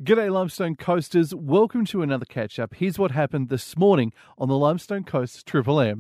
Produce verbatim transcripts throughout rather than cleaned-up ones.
G'day Limestone Coasters, welcome to another catch-up. Here's what happened this morning on the Limestone Coast Triple M.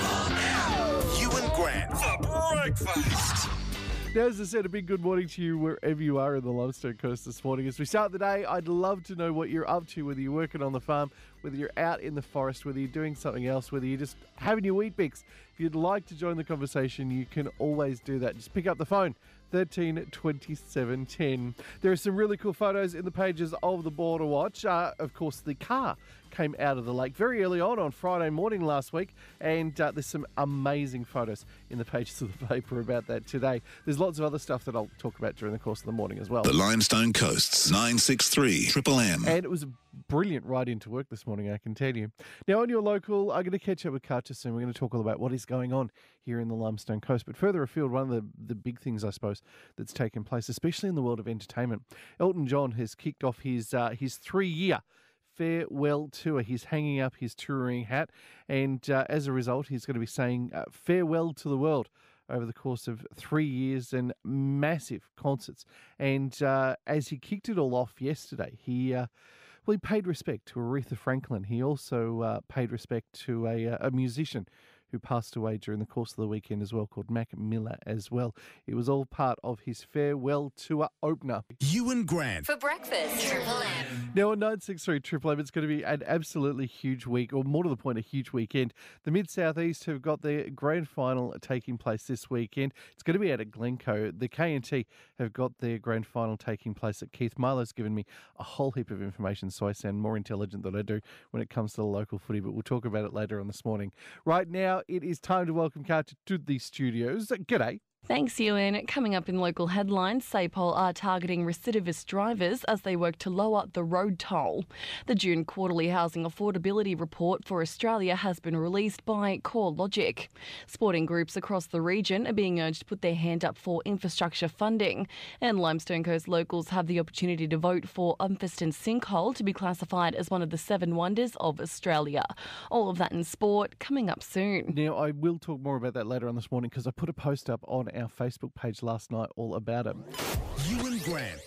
You and Grant for breakfast. Now, as I said, a big good morning to you wherever you are in the Limestone Coast this morning. As we start the day, I'd love to know what you're up to, whether you're working on the farm, whether you're out in the forest, whether you're doing something else, whether you're just having your wheat bix. If you'd like to join the conversation, you can always do that. Just pick up the phone. thirteen twenty-seven ten. There are some really cool photos in the pages of the Border Watch. Uh, of course, the car came out of the lake very early on on Friday morning last week, and uh, there's some amazing photos in the pages of the paper about that today. There's lots of other stuff that I'll talk about during the course of the morning as well. The Limestone Coast's nine six three Triple M. And it was a brilliant ride into work this morning, I can tell you. Now, on your local, I'm going to catch up with Karcher soon. We're going to talk all about what is going on here in the Limestone Coast. But further afield, one of the, the big things, I suppose, that's taken place, especially in the world of entertainment, Elton John has kicked off his uh, his three-year farewell tour. He's hanging up his touring hat, and uh, as a result, he's going to be saying uh, farewell to the world over the course of three years and massive concerts. And uh, as he kicked it all off yesterday, he... Uh, Well, he paid respect to Aretha Franklin. He also uh, paid respect to a, a musician who passed away during the course of the weekend as well, called Mac Miller as well. It was all part of his farewell tour opener. You and Grant For breakfast, Triple M. Now on nine six three Triple M, it's going to be an absolutely huge week, or more to the point, a huge weekend. The Mid-South East have got their grand final taking place this weekend. It's going to be out at Glencoe. The K and T have got their grand final taking place at Keith. Milo's given me a whole heap of information, so I sound more intelligent than I do when it comes to the local footy, but we'll talk about it later on this morning. Right now, it is time to welcome Karcher to the studios. G'day. Thanks, Ewan. Coming up in local headlines, SAPOL are targeting recidivist drivers as they work to lower the road toll. The June quarterly housing affordability report for Australia has been released by CoreLogic. Sporting groups across the region are being urged to put their hand up for infrastructure funding, and Limestone Coast locals have the opportunity to vote for Umfeston Sinkhole to be classified as one of the seven wonders of Australia. All of that in sport coming up soon. Now, I will talk more about that later on this morning because I put a post up on our Facebook page last night all about it. You and Grant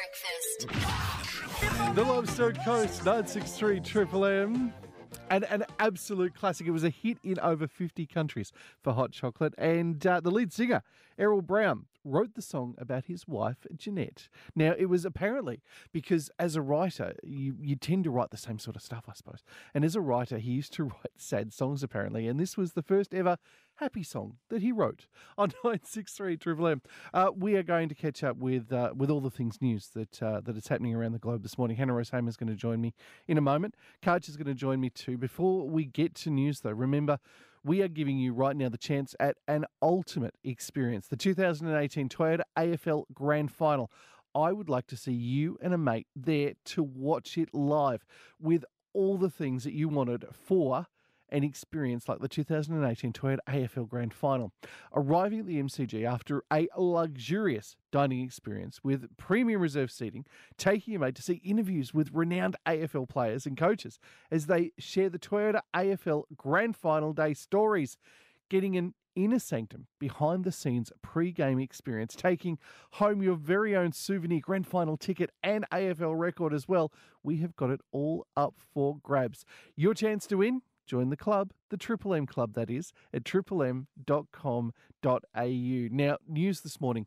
For breakfast. The Limestone Coast, nine six three Triple M. And an absolute classic. It was a hit in over fifty countries for Hot Chocolate. And uh, the lead singer, Errol Brown, wrote the song about his wife, Jeanette. Now, it was apparently because as a writer, you, you tend to write the same sort of stuff, I suppose. And as a writer, he used to write sad songs, apparently. And this was the first ever happy song that he wrote on nine six three Triple M. Uh, we are going to catch up with uh, with all the things news that uh, that is happening around the globe this morning. Hannah Rose Hamer is going to join me in a moment. Karcher is going to join me too. Before we get to news, though, remember, we are giving you right now the chance at an ultimate experience, the two thousand eighteen Toyota A F L Grand Final. I would like to see you and a mate there to watch it live with all the things that you wanted for an experience like the two thousand eighteen Toyota A F L Grand Final. Arriving at the M C G after a luxurious dining experience with premium reserve seating, taking your mate to see interviews with renowned A F L players and coaches as they share the Toyota A F L Grand Final Day stories, getting an inner sanctum, behind-the-scenes pre-game experience, taking home your very own souvenir grand final ticket and A F L record as well. We have got it all up for grabs. Your chance to win? Join the club, the Triple M Club, that is, at triple m dot com dot a u. Now, news this morning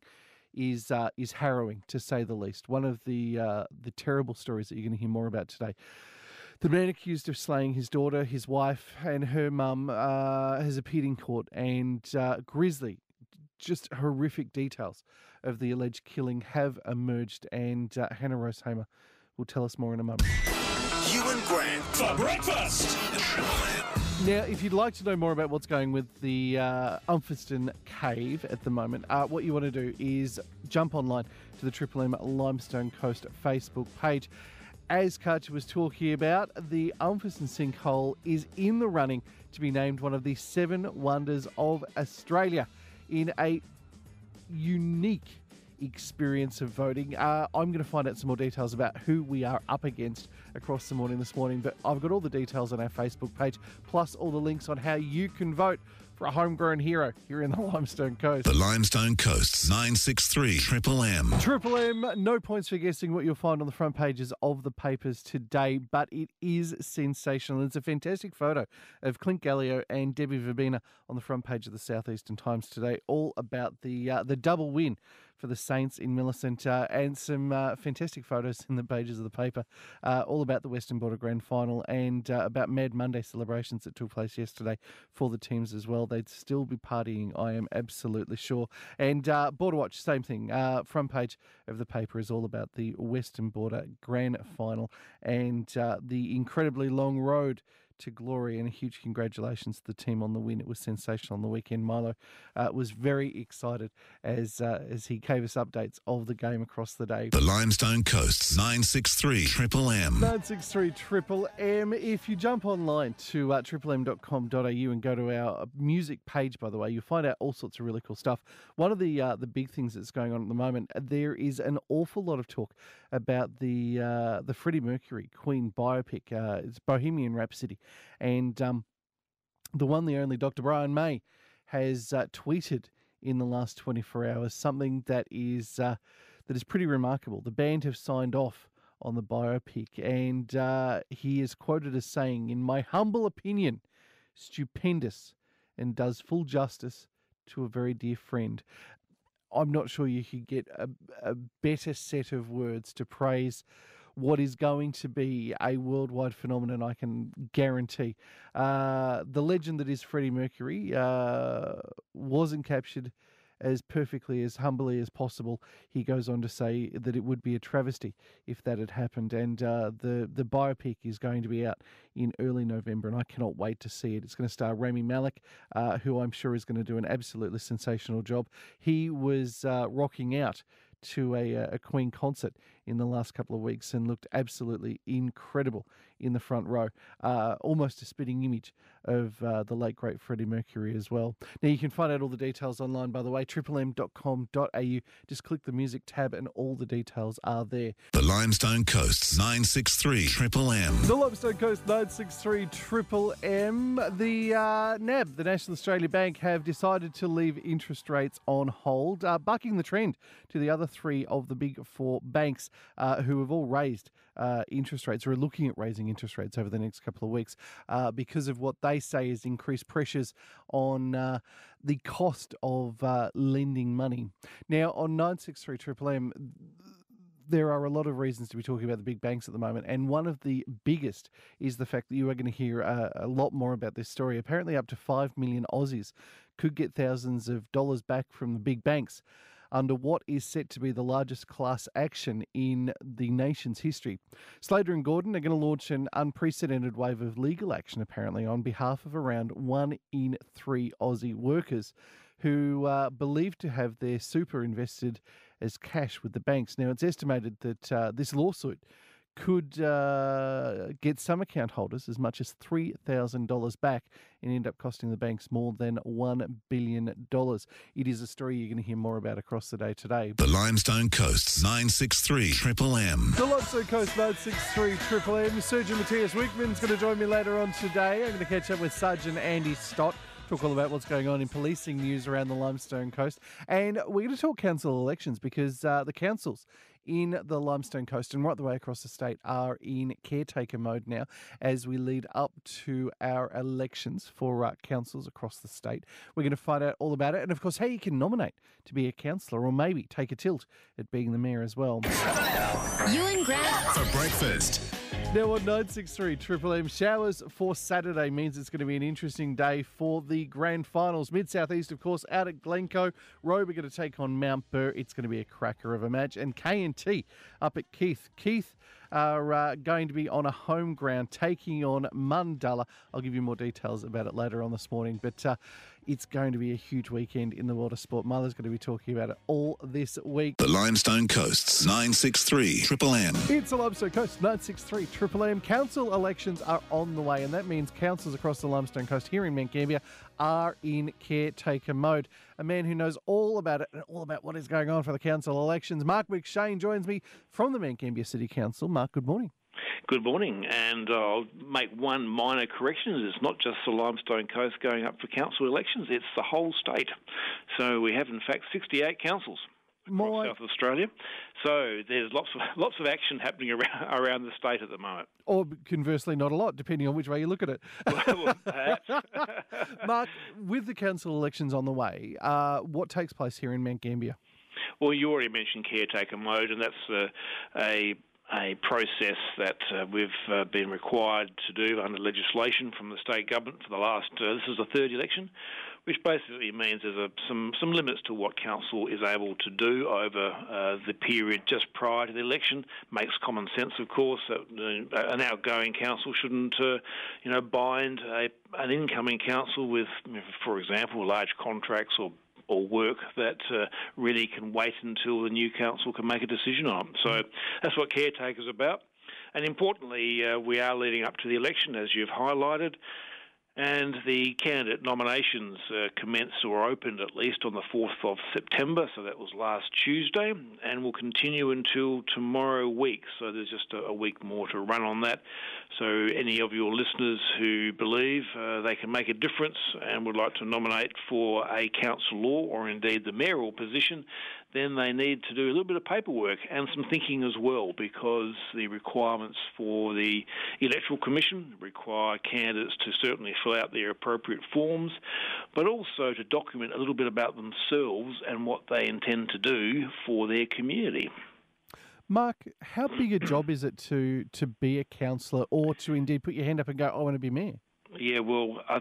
is uh, is harrowing, to say the least. One of the uh, the terrible stories that you're going to hear more about today. The man accused of slaying his daughter, his wife, and her mum uh, has appeared in court, and uh, grisly, just horrific details of the alleged killing have emerged, and uh, Hannah Rose Hamer will tell us more in a moment. You and Grant for breakfast. Now, if you'd like to know more about what's going with the uh, Umfeston Cave at the moment, uh, what you want to do is jump online to the Triple M Limestone Coast Facebook page. As Karcher was talking about, the Umfeston Sinkhole is in the running to be named one of the seven wonders of Australia in a unique experience of voting. Uh, I'm going to find out some more details about who we are up against across the morning this morning, but I've got all the details on our Facebook page, plus all the links on how you can vote for a homegrown hero here in the Limestone Coast. The Limestone Coast's nine six three Triple M. Triple M, no points for guessing what you'll find on the front pages of the papers today, but it is sensational. It's a fantastic photo of Clint Gallio and Debbie Verbena on the front page of the Southeastern Times today, all about the uh, the double win for the Saints in Millicent, uh, and some uh, fantastic photos in the pages of the paper, uh, all about the Western Border Grand Final and uh, about Mad Monday celebrations that took place yesterday for the teams as well. They'd still be partying, I am absolutely sure. And uh, Border Watch, same thing. Uh, front page of the paper is all about the Western Border Grand Final and uh, the incredibly long road to glory, and a huge congratulations to the team on the win. It was sensational on the weekend. Milo uh, was very excited as uh, as he gave us updates of the game across the day. The Limestone Coast's nine six three Triple M. nine six three Triple M. If you jump online to uh, triple m dot com dot a u and go to our music page, by the way, you'll find out all sorts of really cool stuff. One of the uh, the big things that's going on at the moment, there is an awful lot of talk about the uh, the Freddie Mercury Queen biopic. Uh, it's Bohemian Rhapsody. And um, the one, the only, Doctor Brian May has uh, tweeted in the last twenty-four hours something that is uh, that is pretty remarkable. The band have signed off on the biopic, and uh, he is quoted as saying, "In my humble opinion, stupendous and does full justice to a very dear friend." I'm not sure you could get a, a better set of words to praise what is going to be a worldwide phenomenon, I can guarantee. Uh, the legend that is Freddie Mercury uh, wasn't captured as perfectly, as humbly as possible. He goes on to say that it would be a travesty if that had happened. And uh, the, the biopic is going to be out in early November, and I cannot wait to see it. It's going to star Rami Malek, uh, who I'm sure is going to do an absolutely sensational job. He was uh, rocking out to a, a Queen concert in the last couple of weeks and looked absolutely incredible in the front row. Uh, almost a spitting image of uh, the late, great Freddie Mercury as well. Now, you can find out all the details online, by the way, triple m dot com dot a u. Just click the music tab and all the details are there. The Limestone Coast's nine six three Triple M. The Limestone Coast nine six three Triple M. The uh, N A B, the National Australia Bank, have decided to leave interest rates on hold, uh, bucking the trend to the other three of the big four banks uh, who have all raised uh, interest rates, or are looking at raising interest rates over the next couple of weeks uh, because of what they say is increased pressures on uh, the cost of uh, lending money. Now, on nine six three Triple M, there are a lot of reasons to be talking about the big banks at the moment, and one of the biggest is the fact that you are going to hear uh, a lot more about this story. Apparently up to five million Aussies could get thousands of dollars back from the big banks under what is set to be the largest class action in the nation's history. Slater and Gordon are going to launch an unprecedented wave of legal action, apparently, on behalf of around one in three Aussie workers who are believed to have their super invested as cash with the banks. Now, it's estimated that uh, this lawsuit could uh, get some account holders as much as three thousand dollars back and end up costing the banks more than one billion dollars. It is a story you're going to hear more about across the day today. The Limestone Coast's nine six three Triple M. The Limestone Coast nine six three Triple M. Surgeon Matthias Wickman's going to join me later on today. I'm going to catch up with Sergeant Andy Stott. Talk all about what's going on in policing news around the Limestone Coast. And we're going to talk council elections because uh, the councils in the Limestone Coast and right the way across the state are in caretaker mode now as we lead up to our elections for uh, councils across the state. We're going to find out all about it and, of course, how you can nominate to be a councillor or maybe take a tilt at being the mayor as well. Ewan Grant For breakfast. Now on nine six three Triple M, showers for Saturday means it's going to be an interesting day for the grand finals. Mid-South East, of course, out at Glencoe. Robe are going to take on Mount Burr. It's going to be a cracker of a match. And K and T up at Keith. Keith are uh, going to be on a home ground taking on Mundalla. I'll give you more details about it later on this morning. But uh, it's going to be a huge weekend in the world of sport. Mother's going to be talking about it all this week. The Limestone Coast's nine six three Triple M. It's the Limestone Coast nine six three Triple M. Council elections are on the way, and that means councils across the Limestone Coast here in Mount Gambier are in caretaker mode. A man who knows all about it and all about what is going on for the council elections, Mark McShane, joins me from the Mount Gambier City Council. Mark, good morning. Good morning, and I'll make one minor correction. It's not just the Limestone Coast going up for council elections, it's the whole state. So we have, in fact, sixty-eight councils across My- South Australia. So there's lots of lots of action happening around, around the state at the moment. Or conversely, not a lot, depending on which way you look at it. Well, perhaps. Mark, with the council elections on the way, uh, what takes place here in Mount Gambier? Well, you already mentioned caretaker mode, and that's uh, a a process that uh, we've uh, been required to do under legislation from the state government for the last, uh, this is the third election, which basically means there's a, some, some limits to what council is able to do over uh, the period just prior to the election. Makes common sense, of course, that uh, an outgoing council shouldn't, uh, you know, bind a, an incoming council with, for example, large contracts or or work that uh, really can wait until the new council can make a decision on. So that's what caretaker's about. And importantly, uh, we are leading up to the election, as you've highlighted, and the candidate nominations uh, commenced or opened at least on the fourth of September, so that was last Tuesday, and will continue until tomorrow week. So there's just a, a week more to run on that. So any of your listeners who believe uh, they can make a difference and would like to nominate for a councillor or indeed the mayoral position, then they need to do a little bit of paperwork and some thinking as well, because the requirements for the Electoral Commission require candidates to certainly fill out their appropriate forms, but also to document a little bit about themselves and what they intend to do for their community. Mark, how big a job is it to, to be a councillor or to indeed put your hand up and go, I want to be mayor? Yeah, well, I,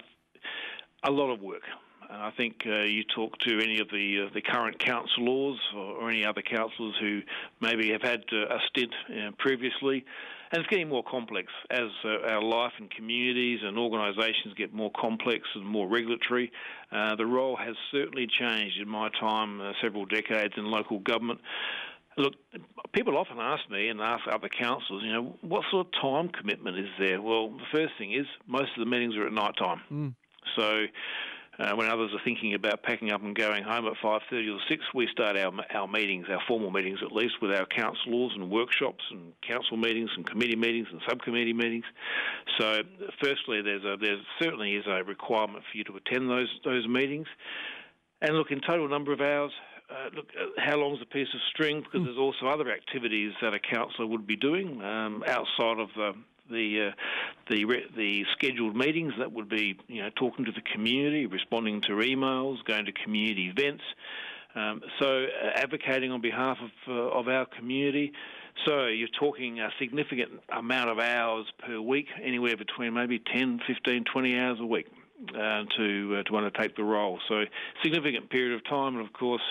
a lot of work. And I think uh, you talk to any of the uh, the current councillors or, or any other councillors who maybe have had uh, a stint uh, previously, and it's getting more complex as uh, our life and communities and organisations get more complex and more regulatory. Uh, the role has certainly changed in my time, uh, several decades in local government. Look, people often ask me and ask other councillors, you know, what sort of time commitment is there? Well, the first thing is most of the meetings are at night time. Mm. So uh, when others are thinking about packing up and going home at five thirty or six, we start our our meetings, our formal meetings at least, with our councillors and workshops and council meetings and committee meetings and subcommittee meetings. So firstly, there's a, there certainly is a requirement for you to attend those those meetings. And look, in total number of hours, Uh, look, uh, how long's a piece of string? Because mm. there's also other activities that a councillor would be doing um, outside of the the uh, the re- the scheduled meetings. That would be, you know, talking to the community, responding to emails, going to community events. Um, so uh, advocating on behalf of uh, of our community. So you're talking a significant amount of hours per week, anywhere between maybe ten, fifteen, twenty hours a week. Uh, to uh, to undertake the role. So significant period of time, and of course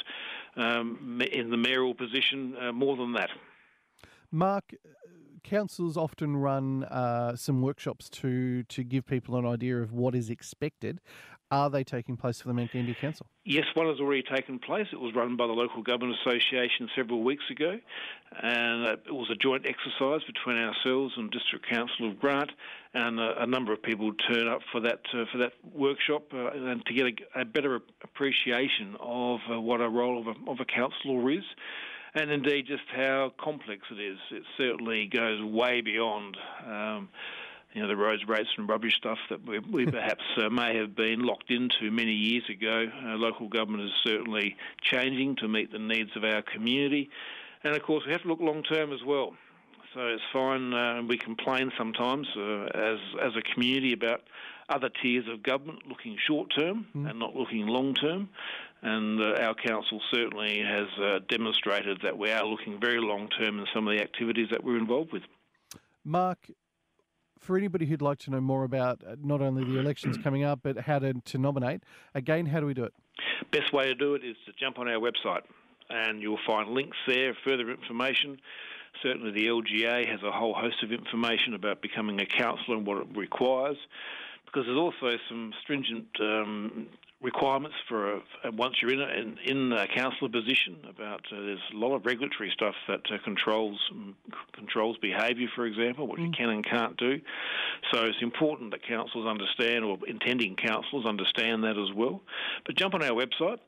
um, in the mayoral position, uh, more than that. Mark, councils often run uh, some workshops to to give people an idea of what is expected. Are they taking place for the Mount Gambier Council? Yes, one has already taken place. It was run by the Local Government Association several weeks ago, and it was a joint exercise between ourselves and District Council of Grant, and a, a number of people turned up for that uh, for that workshop uh, and to get a, a better appreciation of uh, what a role of a, of a councillor is. And indeed, just how complex it is. It certainly goes way beyond, um, you know, the roads, rates, and rubbish stuff that we, we perhaps uh, may have been locked into many years ago. Uh, local government is certainly changing to meet the needs of our community, and of course, we have to look long term as well. So it's fine. Uh, we complain sometimes uh, as as a community about other tiers of government looking short term mm. and not looking long term. And uh, our council certainly has uh, demonstrated that we are looking very long term in some of the activities that we're involved with. Mark, for anybody who'd like to know more about uh, not only the elections coming up, but how to, to nominate, again, how do we do it? Best way to do it is to jump on our website, and you'll find links there, further information. Certainly the L G A has a whole host of information about becoming a councillor and what it requires, because there's also some stringent um, requirements for a, once you're in a, in, in a councillor position. About uh, there's a lot of regulatory stuff that uh, controls um, controls behaviour, for example, what mm. you can and can't do. So it's important that councillors understand, or intending councillors understand that as well. But jump on our website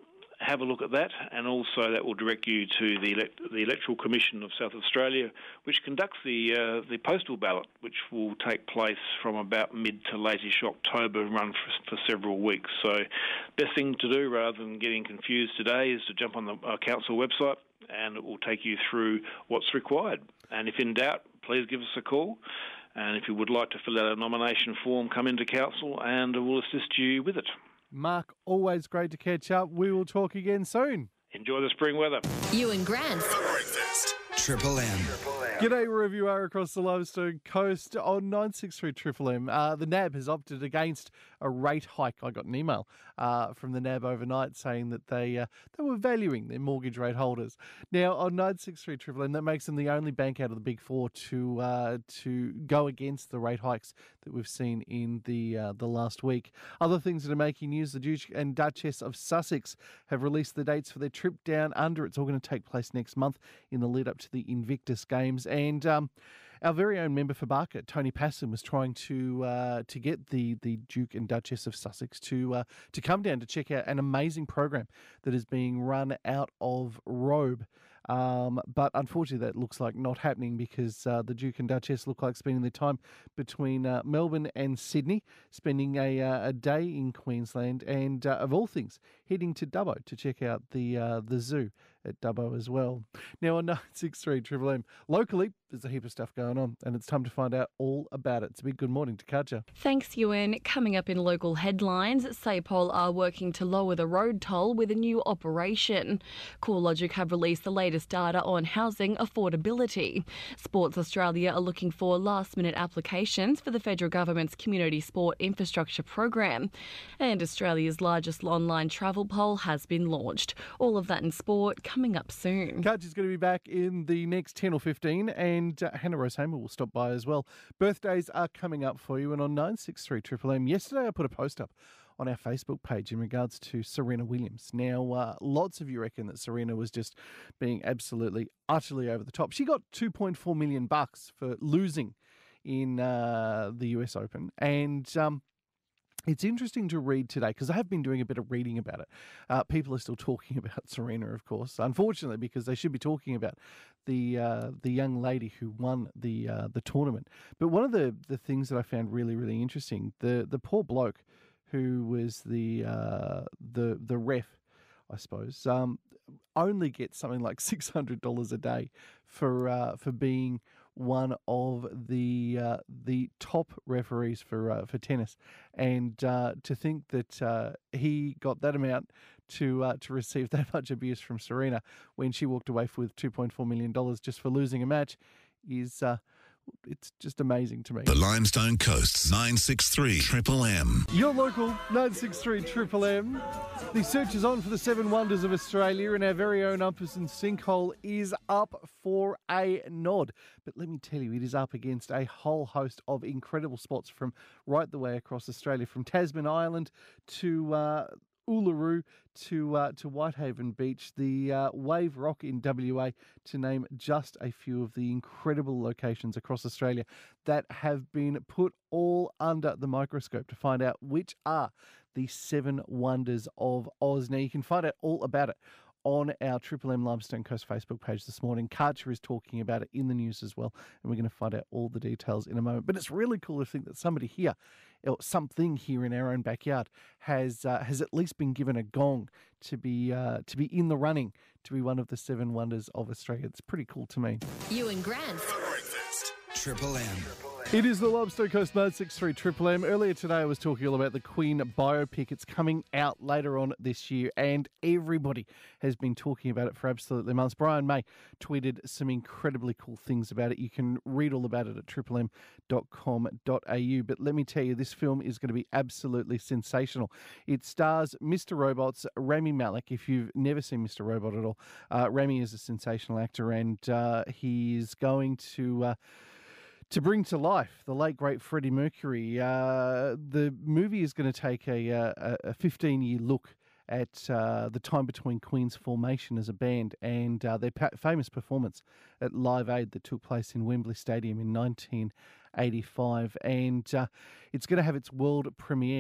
have a look at that, and also that will direct you to the elect- the Electoral Commission of South Australia, which conducts the uh, the postal ballot, which will take place from about mid to late-ish October and run for, for several weeks. So, best thing to do rather than getting confused today is to jump on the uh, council website, and it will take you through what's required. And if in doubt, please give us a call. And if you would like to fill out a nomination form, come into council and we'll assist you with it. Mark, always great to catch up. We will talk again soon. Enjoy the spring weather. Ewan Grant. Breakfast. Triple M. G'day, wherever you are across the Limestone Coast on nine six three Triple M. Uh, the N A B has opted against a rate hike. I got an email uh, from the N A B overnight saying that they uh, they were valuing their mortgage rate holders. Now, on nine six three Triple M, that makes them the only bank out of the Big Four to uh, to go against the rate hikes that we've seen in the uh, the last week. Other things that are making news: the Duke and Duchess of Sussex have released the dates for their trip down under. It's all going to take place next month in the lead up to the Invictus Games. And um, our very own member for Barker, Tony Passon, was trying to uh, to get the, the Duke and Duchess of Sussex to uh, to come down to check out an amazing program that is being run out of Robe. Um, but unfortunately, that looks like not happening because uh, the Duke and Duchess look like spending their time between uh, Melbourne and Sydney, spending a, uh, a day in Queensland, and uh, of all things, heading to Dubbo to check out the uh, the zoo at Dubbo as well. Now on nine six three Triple M, locally, there's a heap of stuff going on, and it's time to find out all about it. It's a big good morning to Katja. Thanks, Ewan. Coming up in local headlines, SAPOL are working to lower the road toll with a new operation. CoreLogic have released the latest data on housing affordability. Sports Australia are looking for last-minute applications for the federal government's Community Sport Infrastructure Program. And Australia's largest online travel poll has been launched. All of that in sport coming up soon. Katja's going to be back in the next ten or fifteen, and uh, Hannah Rose Hamer will stop by as well. Birthdays are coming up for you, and on nine six three Triple M, yesterday I put a post up on our Facebook page in regards to Serena Williams. Now, uh, lots of you reckon that Serena was just being absolutely, utterly over the top. She got two point four million bucks for losing in uh, the U S Open, and um, it's interesting to read today because I have been doing a bit of reading about it. Uh, people are still talking about Serena, of course, unfortunately, because they should be talking about the uh, the young lady who won the uh, the tournament. But one of the, the things that I found really, really interesting, the the poor bloke who was the uh, the the ref, I suppose, um, only gets something like six hundred dollars a day for uh, for being one of the uh, the top referees for uh, for tennis, and uh, to think that uh, he got that amount to uh, to receive that much abuse from Serena when she walked away with two point four million dollars just for losing a match is uh, it's just amazing to me. The Limestone Coast's nine six three Triple M. Your local nine six three Triple M. The search is on for the Seven Wonders of Australia, and our very own Umperson Sinkhole is up for a nod. But let me tell you, it is up against a whole host of incredible spots from right the way across Australia, from Tasman Island to uh, Uluru to uh, to Whitehaven Beach, the uh, Wave Rock in W A, to name just a few of the incredible locations across Australia that have been put all under the microscope to find out which are the seven wonders of Oz. Now, you can find out all about it on our Triple M Limestone Coast Facebook page this morning. Karcher is talking about it in the news as well, and we're going to find out all the details in a moment. But it's really cool to think that somebody here, or something here in our own backyard, has uh, has at least been given a gong to be uh, to be in the running to be one of the seven wonders of Australia. It's pretty cool to me. Ewan Grant. Breakfast. Triple M. It is the Limestone Coast nine six three Triple M. Earlier today I was talking all about the Queen biopic. It's coming out later on this year, and everybody has been talking about it for absolutely months. Brian May tweeted some incredibly cool things about it. You can read all about it at triple m dot com dot a u. But let me tell you, this film is going to be absolutely sensational. It stars Mister Robot's Rami Malek. If you've never seen Mister Robot at all, uh, Rami is a sensational actor, and uh, he is going to... Uh, To bring to life the late, great Freddie Mercury. Uh, the movie is going to take a, a fifteen-year look at uh, the time between Queen's formation as a band and uh, their pa- famous performance at Live Aid that took place in Wembley Stadium in nineteen eighty-five. And uh, it's going to have its world premiere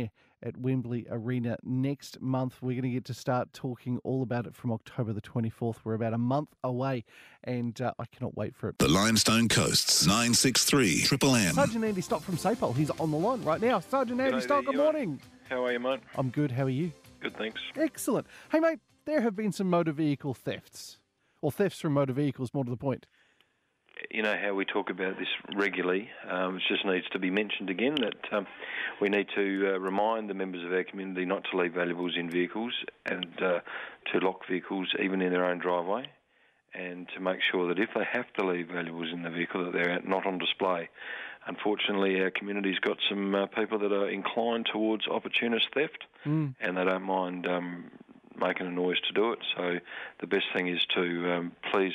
at Wembley Arena next month. We're going to get to start talking all about it from October the twenty-fourth. We're about a month away, and uh, I cannot wait for it. The Limestone Coast's nine six three Triple M. Sergeant Andy Stock from SAPOL. He's on the line right now. Sergeant Andy G'day Stock, there, good Ewan. morning. How are you, mate? I'm good. How are you? Good, thanks. Excellent. Hey, mate, there have been some motor vehicle thefts, or thefts from motor vehicles, more to the point. You know how we talk about this regularly. Um, it just needs to be mentioned again that um, we need to uh, remind the members of our community not to leave valuables in vehicles and uh, to lock vehicles even in their own driveway, and to make sure that if they have to leave valuables in the vehicle that they're not on display. Unfortunately, our community's got some uh, people that are inclined towards opportunist theft, Mm. and they don't mind um, making a noise to do it. So the best thing is to um, please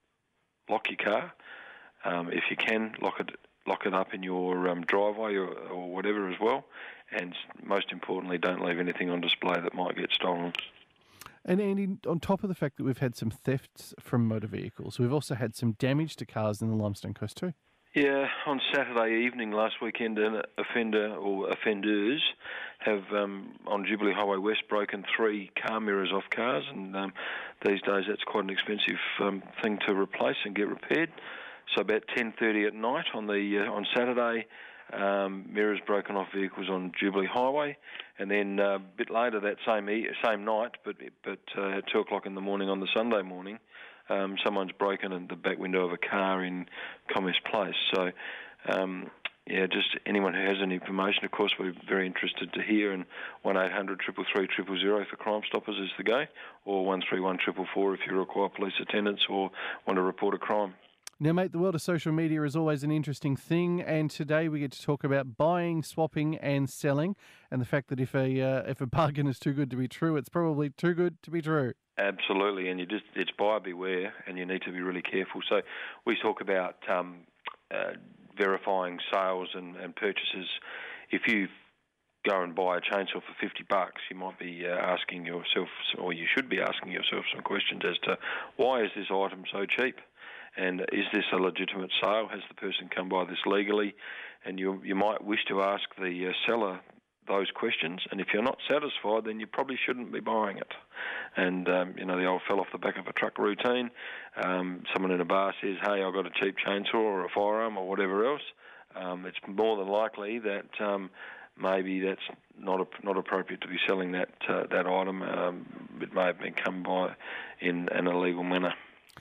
lock your car. Um, if you can, lock it lock it up in your um, driveway or, or whatever as well. And most importantly, don't leave anything on display that might get stolen. And Andy, on top of the fact that we've had some thefts from motor vehicles, we've also had some damage to cars in the Limestone Coast too. Yeah, on Saturday evening last weekend, an offender or offenders have um, on Jubilee Highway West broken three car mirrors off cars, and um, these days that's quite an expensive um, thing to replace and get repaired. So about ten thirty at night on the uh, on Saturday, um, mirrors broken off vehicles on Jubilee Highway, and then uh, a bit later that same e- same night, but but uh, at two o'clock in the morning on the Sunday morning. Um, someone's broken in the back window of a car in Commerce Place. So, um, yeah, just anyone who has any information, of course, we're very interested to hear. And one eight hundred three three three zero zero for Crime Stoppers is the go, or one three one four four four if you require police attendance or want to report a crime. Now, mate, the world of social media is always an interesting thing, and today we get to talk about buying, swapping, and selling, and the fact that if a uh, if a bargain is too good to be true, it's probably too good to be true. Absolutely, and you just it's buyer beware, and you need to be really careful. So we talk about um, uh, verifying sales and, and purchases. If you go and buy a chainsaw for fifty bucks, you might be uh, asking yourself, or you should be asking yourself some questions as to why is this item so cheap? And is this a legitimate sale? Has the person come by this legally? And you you might wish to ask the uh, seller those questions. And if you're not satisfied, then you probably shouldn't be buying it. And, um, you know, the old fell off the back of a truck routine. Um, someone in a bar says, hey, I've got a cheap chainsaw or a firearm or whatever else. Um, it's more than likely that um, maybe that's not a, not appropriate to be selling that uh, that item. Um, it may have been come by in an illegal manner.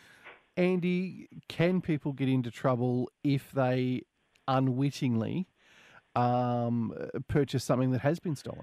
Andy, can people get into trouble if they unwittingly um, purchase something that has been stolen?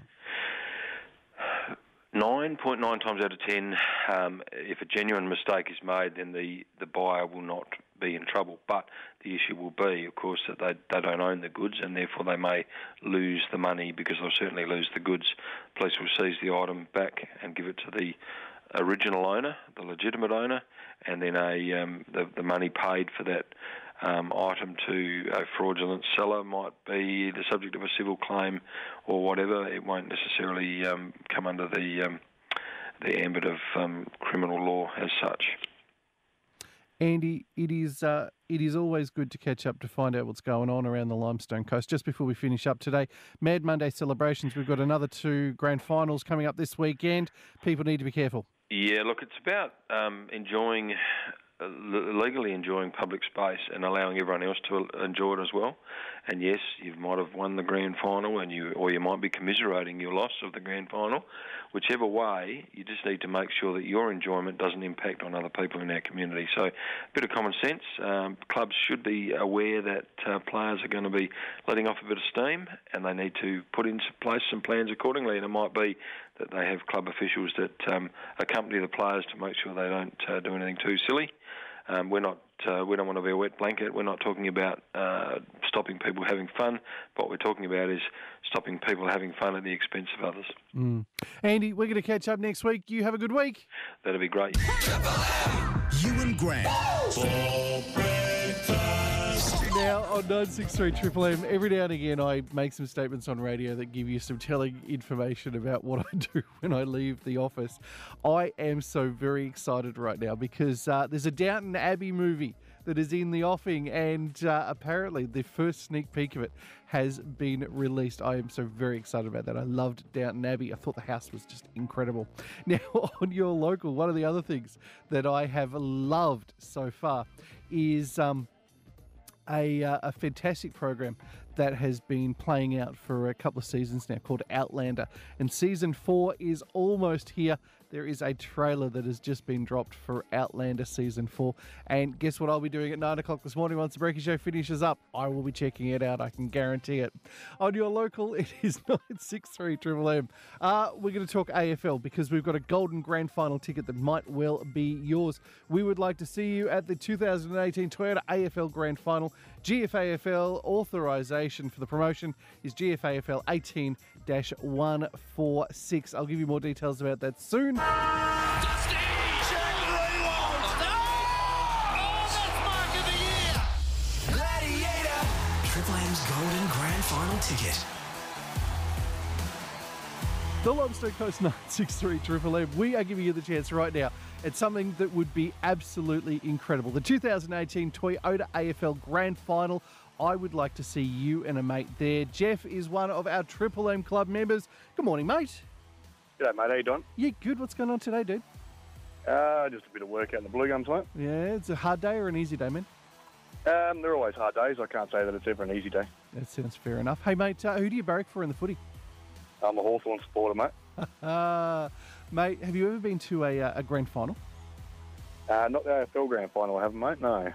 nine point nine times out of ten, um, if a genuine mistake is made, then the, the buyer will not be in trouble. But the issue will be, of course, that they, they don't own the goods, and therefore they may lose the money because they'll certainly lose the goods. Police will seize the item back and give it to the original owner, the legitimate owner, and then a um, the, the money paid for that um, item to a fraudulent seller might be the subject of a civil claim or whatever. It won't necessarily um, come under the um, the ambit of um, criminal law as such. Andy, it is uh, it is always good to catch up to find out what's going on around the Limestone Coast. Just before we finish up today, Mad Monday celebrations. We've got another two grand finals coming up this weekend. People need to be careful. Yeah, look, it's about um, enjoying, uh, legally enjoying public space and allowing everyone else to enjoy it as well. And yes, you might have won the grand final, and you, or you might be commiserating your loss of the grand final. Whichever way, you just need to make sure that your enjoyment doesn't impact on other people in our community. So, a bit of common sense. Um, clubs should be aware that uh, players are going to be letting off a bit of steam, and they need to put into place some plans accordingly. And it might be that they have club officials that um, accompany the players to make sure they don't uh, do anything too silly. Um, we're not. Uh, we don't want to be a wet blanket. We're not talking about uh, stopping people having fun. What we're talking about is stopping people having fun at the expense of others. Mm. Andy, we're going to catch up next week. You have a good week. That'd be great. Ewan Grant. Now on nine six three Triple M, every now and again I make some statements on radio that give you some telling information about what I do when I leave the office. I am so very excited right now because uh, there's a Downton Abbey movie that is in the offing, and uh, apparently the first sneak peek of it has been released. I am so very excited about that. I loved Downton Abbey. I thought the house was just incredible. Now, on your local, one of the other things that I have loved so far is um, a, uh, a fantastic program that has been playing out for a couple of seasons now called Outlander. And season four is almost here. There is a trailer that has just been dropped for Outlander season four. And guess what I'll be doing at nine o'clock this morning once the Breaking Show finishes up? I will be checking it out. I can guarantee it. On your local, it is nine six three Triple M. Uh, we're going to talk A F L because we've got a golden grand final ticket that might well be yours. We would like to see you at the two thousand eighteen Toyota A F L Grand Final. G F A F L authorisation for the promotion is G F A F L eighteen dash one forty-six. I'll give you more details about that soon. Dusty! Check Reewald! Oh, that's Mark of the Year! Gladiator! Triple M's Golden Grand Final ticket. The Limestone Coast nine six three Triple M. We are giving you the chance right now at something that would be absolutely incredible. The two thousand eighteen Toyota A F L Grand Final. I would like to see you and a mate there. Jeff is one of our Triple M Club members. Good morning, mate. G'day, mate. How you doing? Yeah, good. What's going on today, dude? Uh, just a bit of work out in the Blue Gums, mate. Yeah, it's a hard day or an easy day, man? Um, they're always hard days. I can't say that it's ever an easy day. That sounds fair enough. Hey, mate, uh, who do you barrack for in the footy? I'm a Hawthorn supporter, mate. Uh, mate, have you ever been to a, uh, a grand final? Uh, not the A F L Grand Final, I haven't, mate. No.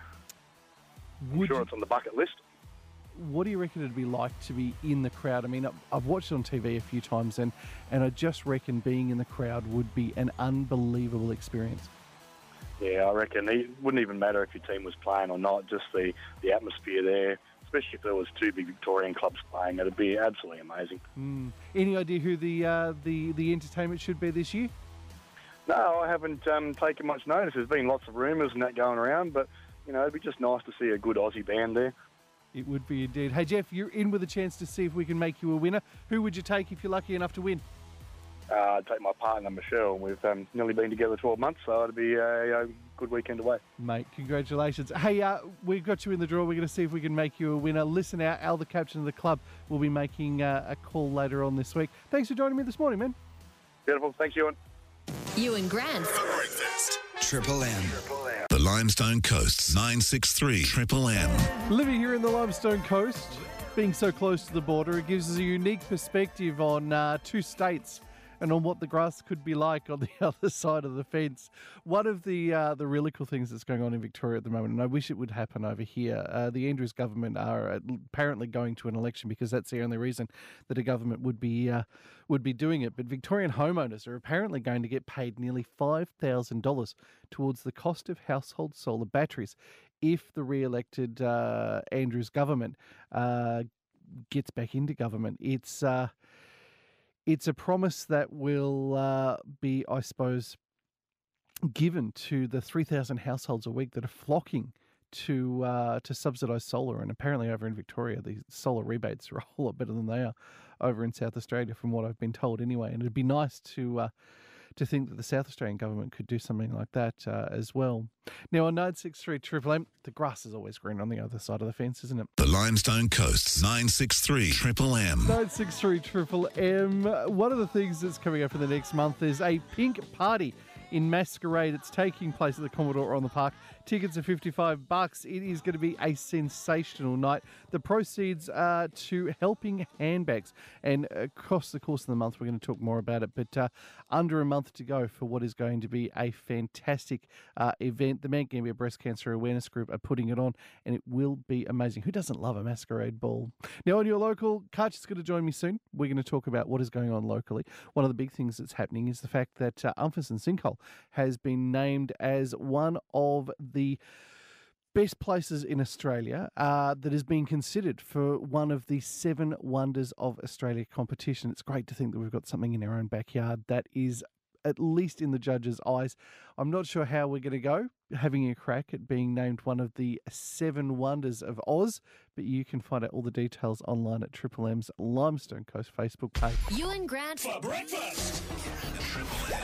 I'm Would sure you- it's on the bucket list. What do you reckon it'd be like to be in the crowd? I mean, I've watched it on T V a few times, and, and I just reckon being in the crowd would be an unbelievable experience. Yeah, I reckon it wouldn't even matter if your team was playing or not, just the, the atmosphere there, especially if there was two big Victorian clubs playing, it'd be absolutely amazing. Mm. Any idea who the, uh, the, the entertainment should be this year? No, I haven't um, taken much notice. There's been lots of rumours and that going around, but, you know, it'd be just nice to see a good Aussie band there. It would be indeed. Hey, Jeff, you're in with a chance to see if we can make you a winner. Who would you take if you're lucky enough to win? Uh, I'd take my partner, Michelle. We've um, nearly been together twelve months, so it'd be a, a good weekend away. Mate, congratulations. Hey, uh, we've got you in the draw. We're going to see if we can make you a winner. Listen out, Al, the captain of the club, will be making uh, a call later on this week. Thanks for joining me this morning, man. Beautiful. Thanks, Ewan. Ewan Grant. Breakfast. Triple M. The Limestone Coast's nine six three Triple M. Living here in the Limestone Coast, being so close to the border, it gives us a unique perspective on uh, two states and on what the grass could be like on the other side of the fence. One of the uh, the really cool things that's going on in Victoria at the moment, and I wish it would happen over here, uh, the Andrews government are apparently going to an election because that's the only reason that a government would be uh, would be doing it. But Victorian homeowners are apparently going to get paid nearly five thousand dollars towards the cost of household solar batteries if the re-elected uh, Andrews government uh, gets back into government. It's... Uh, It's a promise that will uh, be, I suppose, given to the three thousand households a week that are flocking to uh, to subsidise solar. And apparently over in Victoria, the solar rebates are a whole lot better than they are over in South Australia, from what I've been told anyway. And it'd be nice to uh, to think that the South Australian government could do something like that uh, as well. Now, on nine six three Triple M, the grass is always green on the other side of the fence, isn't it? The Limestone Coast's nine six three Triple M. nine six three Triple M. One of the things that's coming up in the next month is a pink party in Masquerade. It's taking place at the Commodore on the Park. Tickets are fifty-five bucks. It is going to be a sensational night. The proceeds are to Helping Handbags. And across the course of the month, we're going to talk more about it. But uh, under a month to go for what is going to be a fantastic uh, event. The Mount Gambier Breast Cancer Awareness Group are putting it on, and it will be amazing. Who doesn't love a masquerade ball? Now, on your local, Karch is going to join me soon. We're going to talk about what is going on locally. One of the big things that's happening is the fact that uh, Umphison Sinkhole has been named as one of the best places in Australia uh, that is being considered for one of the seven wonders of Australia competition. It's great to think that we've got something in our own backyard that is, at least in the judges' eyes. I'm not sure how we're going to go having a crack at being named one of the seven wonders of Oz, but you can find out all the details online at Triple M's Limestone Coast Facebook page. Ewan Grant. For breakfast.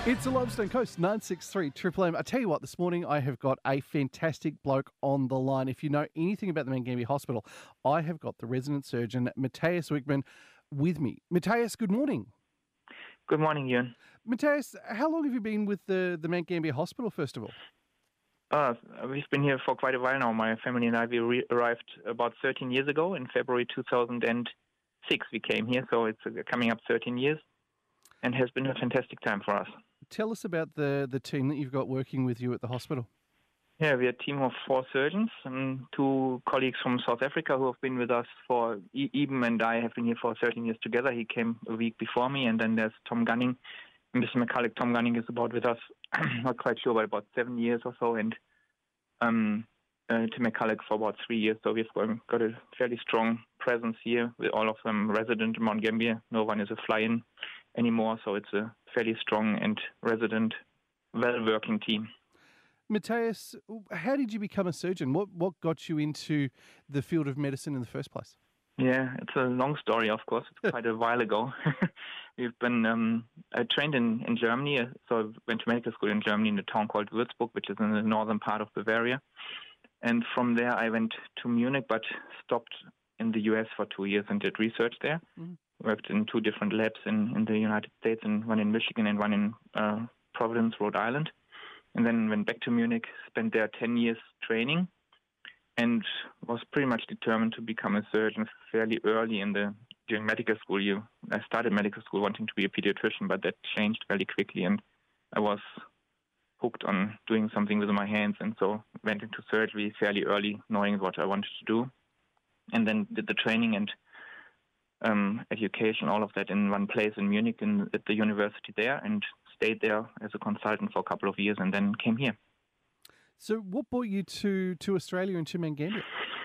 It's a Limestone Coast, nine six three Triple M. I tell you what, this morning I have got a fantastic bloke on the line. If you know anything about the Mount Gambier Hospital, I have got the resident surgeon, Matthias Wickman, with me. Matthias, good morning. Good morning, Ewan. Matthias, how long have you been with the, the Mount Gambier Hospital, first of all? Uh, we've been here for quite a while now. My family and I, we re- arrived about thirteen years ago. In February two thousand six we came here, so it's uh, coming up thirteen years, and has been a fantastic time for us. Tell us about the, the team that you've got working with you at the hospital. Yeah, we're a team of four surgeons and two colleagues from South Africa who have been with us for, Eben and I have been here for thirteen years together. He came a week before me, and then there's Tom Gunning. Mister McCulloch, Tom Gunning is about with us, not quite sure, but about seven years or so, and um, uh, Tim McCulloch for about three years. So we've got, got a fairly strong presence here, with all of them resident in Mount Gambier. No one is a fly-in anymore, so it's a fairly strong and resident, well-working team. Matthias, how did you become a surgeon? What what got you into the field of medicine in the first place? Yeah, it's a long story, of course. It's quite a while ago. We've been, um, I trained in, in Germany, so I went to medical school in Germany in a town called Würzburg, which is in the northern part of Bavaria. And from there I went to Munich, but stopped in the U S for two years and did research there. Mm. Worked in two different labs in, in the United States, and one in Michigan and one in uh, Providence, Rhode Island. And then went back to Munich, spent there ten years training, and was pretty much determined to become a surgeon fairly early in the during medical school. You, I started medical school wanting to be a pediatrician, but that changed very quickly, and I was hooked on doing something with my hands, and so went into surgery fairly early, knowing what I wanted to do, and then did the training and um, education, all of that in one place in Munich, in, at the university there, and stayed there as a consultant for a couple of years, and then came here. So what brought you to, to Australia and to Mount Gambier?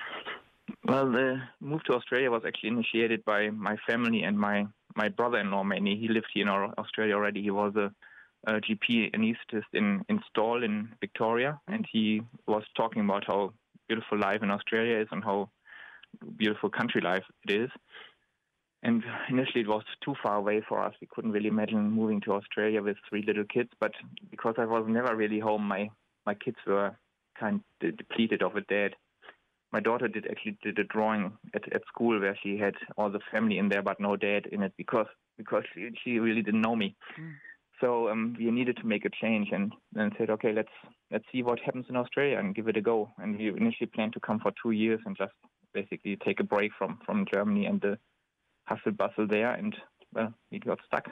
Well, the move to Australia was actually initiated by my family and my, my brother-in-law mainly. He lived here in Australia already. He was a, a G P anaesthetist in, in Stawell in Victoria, and he was talking about how beautiful life in Australia is and how beautiful country life it is. And initially it was too far away for us. We couldn't really imagine moving to Australia with three little kids, but because I was never really home, my, my kids were kind of depleted of a dad. My daughter did actually did a drawing at, at school where she had all the family in there but no dad in it because because she, she really didn't know me. Mm. So um, we needed to make a change, and then said, okay, let's let's see what happens in Australia and give it a go. And we initially planned to come for two years and just basically take a break from, from Germany and the hustle bustle there, and well, we got stuck.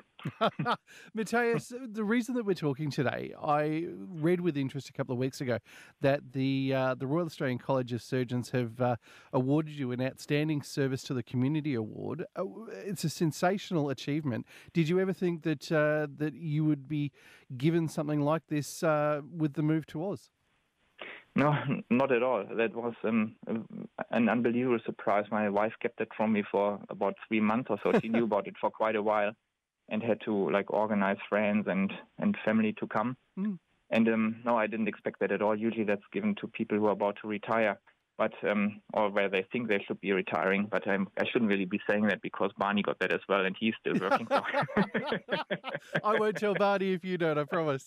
Matthias, the reason that we're talking today, I read with interest a couple of weeks ago that the uh, the Royal Australian College of Surgeons have uh, awarded you an Outstanding Service to the Community Award. Uh, it's a sensational achievement. Did you ever think that uh, that you would be given something like this uh, with the move to Oz? No, not at all. That was um, an unbelievable surprise. My wife kept that from me for about three months or so. She knew about it for quite a while and had to like organize friends and, and family to come. Mm. And um, no, I didn't expect that at all. Usually that's given to people who are about to retire, but um, or where they think they should be retiring. But I'm, I shouldn't really be saying that because Barney got that as well, and he's still working. So. I won't tell Barney if you don't, I promise.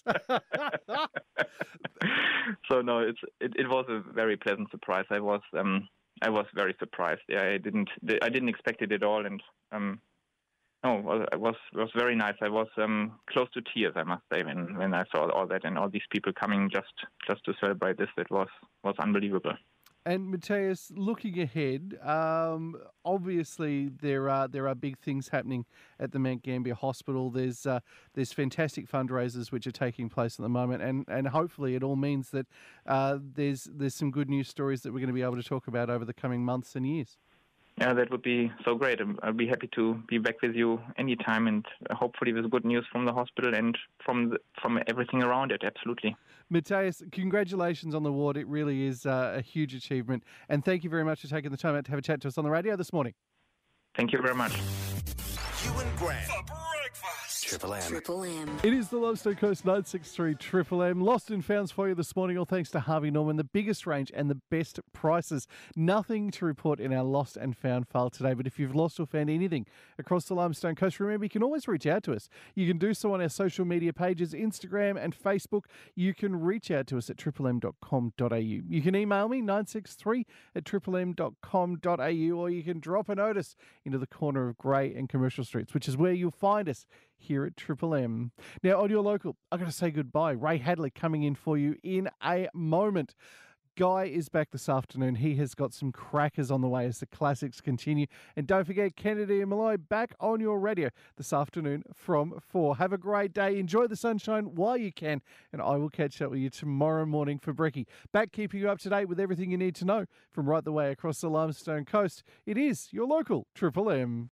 So no, it's it, it was a very pleasant surprise. I was um I was very surprised. Yeah, I didn't I didn't expect it at all, and um no, it was it was very nice. I was um close to tears, I must say, when when I saw all that and all these people coming just just to celebrate this. It was was unbelievable. And Matthias, looking ahead, um, obviously there are there are big things happening at the Mount Gambier Hospital. There's uh, there's fantastic fundraisers which are taking place at the moment, and, and hopefully it all means that uh, there's there's some good news stories that we're going to be able to talk about over the coming months and years. Yeah, that would be so great. I'll be happy to be back with you anytime, and hopefully with good news from the hospital and from the, from everything around it. Absolutely. Matthias, congratulations on the award. It really is uh, a huge achievement. And thank you very much for taking the time out to have a chat to us on the radio this morning. Thank you very much. Ewan Grant for breakfast. Triple M. Triple M. It is the Limestone Coast nine six three Triple M. Lost and founds for you this morning, all thanks to Harvey Norman. The biggest range and the best prices. Nothing to report in our lost and found file today, but if you've lost or found anything across the Limestone Coast, remember you can always reach out to us. You can do so on our social media pages, Instagram and Facebook. You can reach out to us at triple m dot com dot a u. You can email me nine six three at triple m dot com dot a u, or you can drop a notice into the corner of Grey and Commercial Streets, which is where you'll find us here at Triple M. Now, on your local, I've got to say goodbye. Ray Hadley coming in for you in a moment. Guy is back this afternoon. He has got some crackers on the way as the classics continue. And don't forget, Kennedy and Malloy back on your radio this afternoon from four. Have a great day. Enjoy the sunshine while you can. And I will catch up with you tomorrow morning for Brekkie. Back keeping you up to date with everything you need to know from right the way across the Limestone Coast. It is your local Triple M.